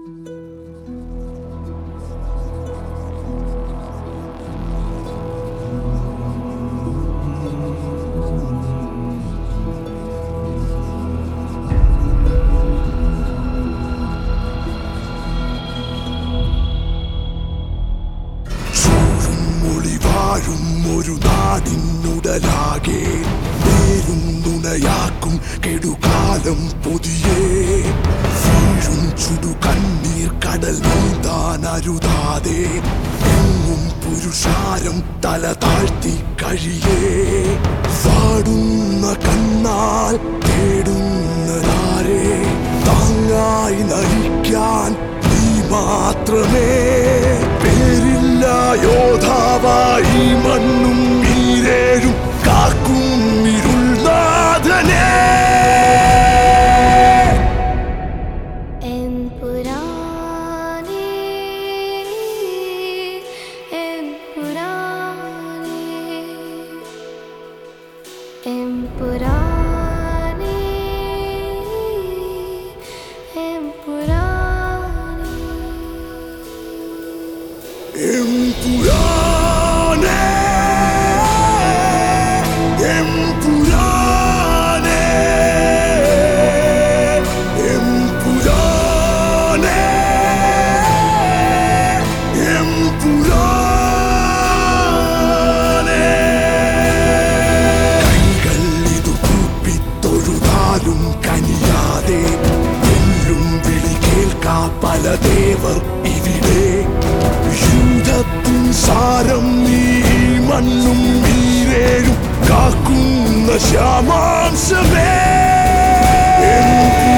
ഒരു നാടിനുടലാകെ നേരും നുണയാക്കും കെടുകാലം പൊതിയേ വീഴും ചുടുകണ്ണീർ കടൽ നീന്താൻ അരുതാതെ എങ്ങും പുരുഷാരം തല താഴ്ത്തി കഴിയേ വാടുന്ന കണ്ണാൽ തേടുന്നതാരെ താങ്ങായി നയിക്കാൻ നീ മാത്രമേ പേരില്ല യോധാവായി മണ്ണും നീരേഴും കാക്കും ഇരുൾനാഥനേ ദേവർ ഇവിടെ യുദ്ധത്തിൻ സാരം നീ മണ്ണും നീരേഴും കാക്കുന്ന ശ്യാമാംശമേ.